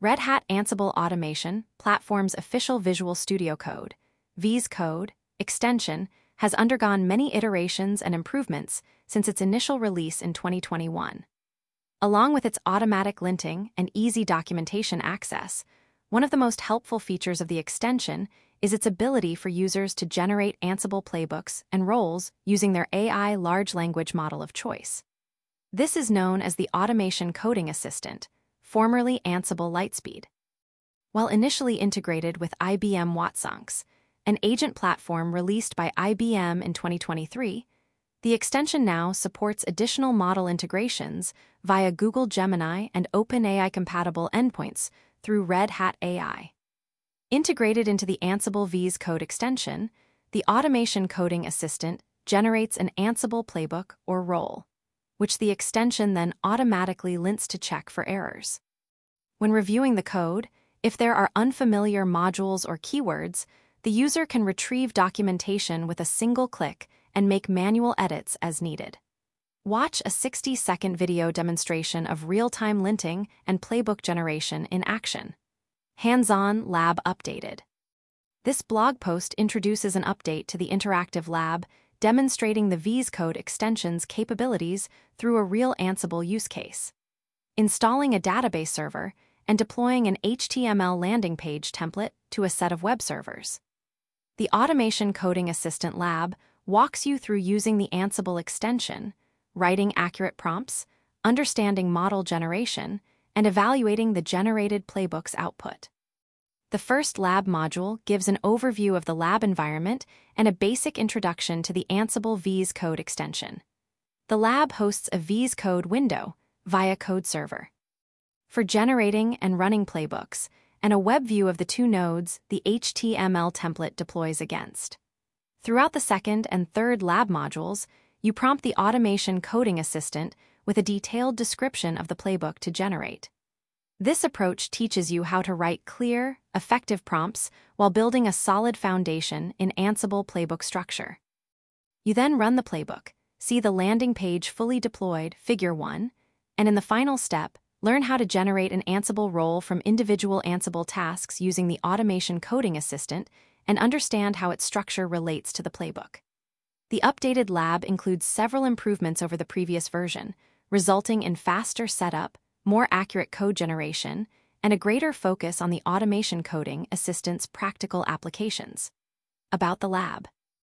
Red Hat Ansible Automation, platform's official Visual Studio Code, VS Code, extension, has undergone many iterations and improvements since its initial release in 2021. Along with its automatic linting and easy documentation access, one of the most helpful features of the extension is its ability for users to generate Ansible playbooks and roles using their AI large language model of choice. This is known as the Automation Coding Assistant, formerly Ansible Lightspeed. While initially integrated with IBM Watsonx, an agent platform released by IBM in 2023, the extension now supports additional model integrations via Google Gemini and OpenAI-compatible endpoints through Red Hat AI. Integrated into the Ansible VS Code extension, the Automation Coding Assistant generates an Ansible playbook or role, which the extension then automatically lints to check for errors. When reviewing the code, if there are unfamiliar modules or keywords, the user can retrieve documentation with a single click and make manual edits as needed. Watch a 60-second video demonstration of real-time linting and playbook generation in action. Hands-on Lab Updated. This blog post introduces an update to the interactive lab, demonstrating the VS Code extension's capabilities through a real Ansible use case. Installing a database server and deploying an HTML landing page template to a set of web servers. The Automation Coding Assistant Lab walks you through using the Ansible extension, writing accurate prompts, understanding model generation, and evaluating the generated playbook's output. The first lab module gives an overview of the lab environment and a basic introduction to the Ansible VS Code extension. The lab hosts a VS Code window via Code Server for generating and running playbooks, and a web view of the two nodes the HTML template deploys against. Throughout the second and third lab modules, you prompt the Automation Coding Assistant with a detailed description of the playbook to generate. This approach teaches you how to write clear, effective prompts while building a solid foundation in Ansible playbook structure. You then run the playbook, see the landing page fully deployed, Figure 1, and in the final step, learn how to generate an Ansible role from individual Ansible tasks using the Automation Coding Assistant and understand how its structure relates to the playbook. The updated lab includes several improvements over the previous version, resulting in faster setup, more accurate code generation, and a greater focus on the Automation Coding Assistant's practical applications. About the lab.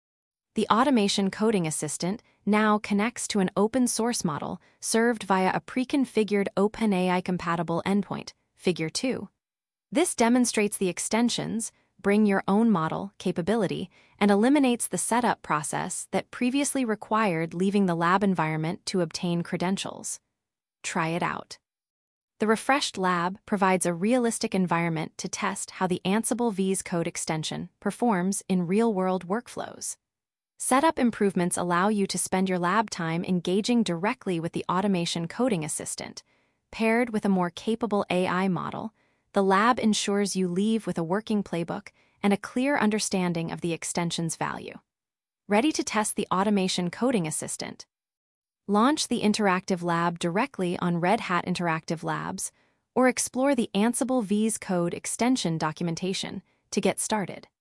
The Automation Coding Assistant now connects to an open-source model served via a pre-configured OpenAI-compatible endpoint, Figure 2. This demonstrates the extension's bring your own model capability and eliminates the setup process that previously required leaving the lab environment to obtain credentials. Try it out. The refreshed lab provides a realistic environment to test how the Ansible VS Code extension performs in real-world workflows. Setup improvements allow you to spend your lab time engaging directly with the Automation Coding Assistant. Paired with a more capable AI model, the lab ensures you leave with a working playbook and a clear understanding of the extension's value. Ready to test the Automation Coding Assistant? Launch the Interactive Lab directly on Red Hat Interactive Labs or explore the Ansible VS Code extension documentation to get started.